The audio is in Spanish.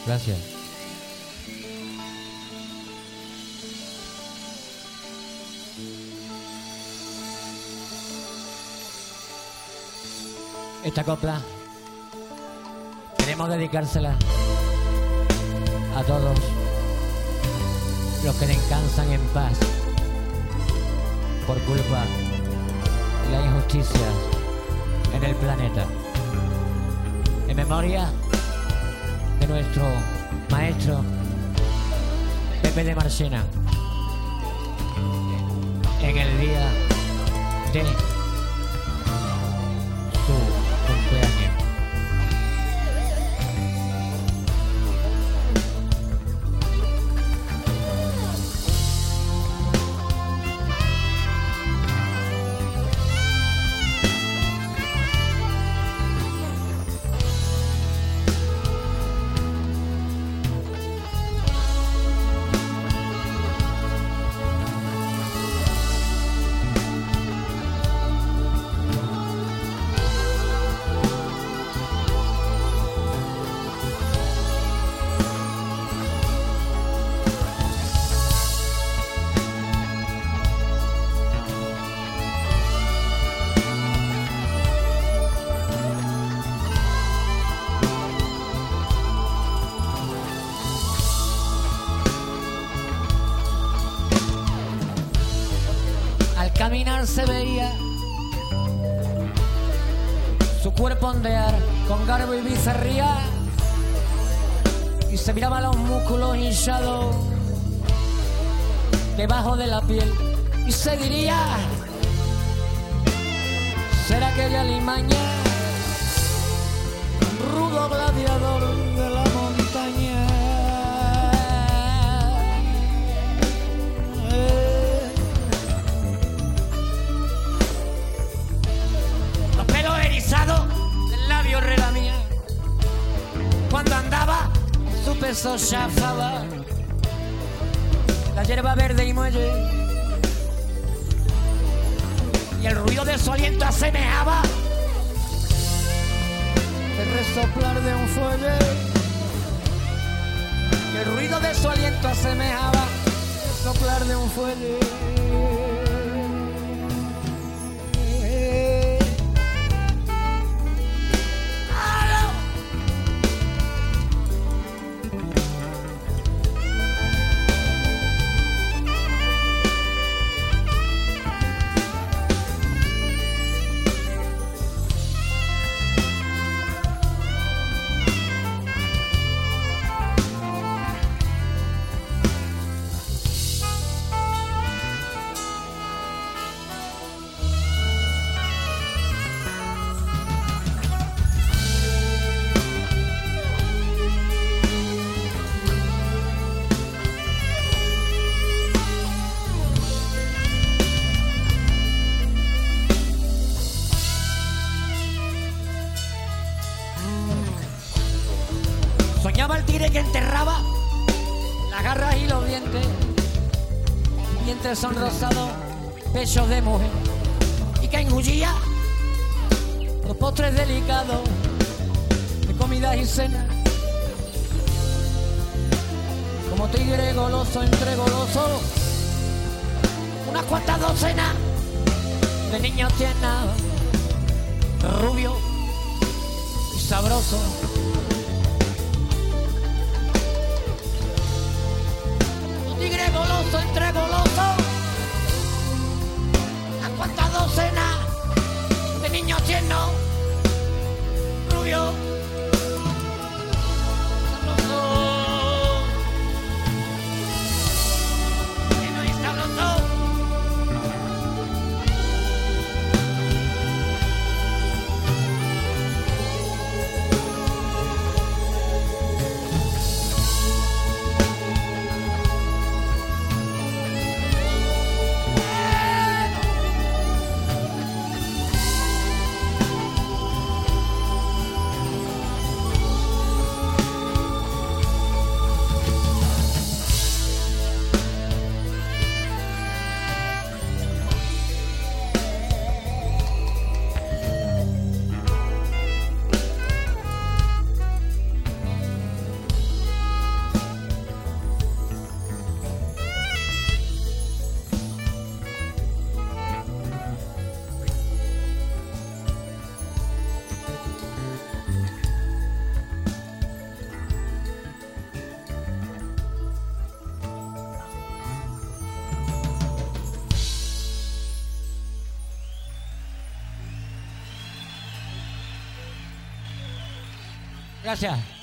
Gracias. Esta copla queremos dedicársela a todos los que descansan en paz por culpa de la injusticia en el planeta. En memoria de nuestro maestro Pepe de Marchena, en el día de su cumpleaños. Caminar se veía su cuerpo ondear con garbo y bizarría, y se miraba los músculos hinchados debajo de la piel, y se diría: será aquella limaña, rudo gladiador de la montaña. Del labio relamía cuando andaba, su peso chafaba la hierba verde y muelle, y el ruido de su aliento asemejaba el resoplar de un fuelle, y el ruido de su aliento asemejaba el soplar de un fuelle. Soñaba el tigre que enterraba las garras y los dientes, dientes sonrosados, pechos de mujer, y que engullía los postres delicados de comidas y cenas, como tigre goloso entre golosos, unas cuantas docenas de niños tiernos, rubios y sabrosos. Tigre goloso entre golosos, unas cuantas docenas de niños tiernos, rubios, sabrosos, tiernos y sabrosos. Gracias.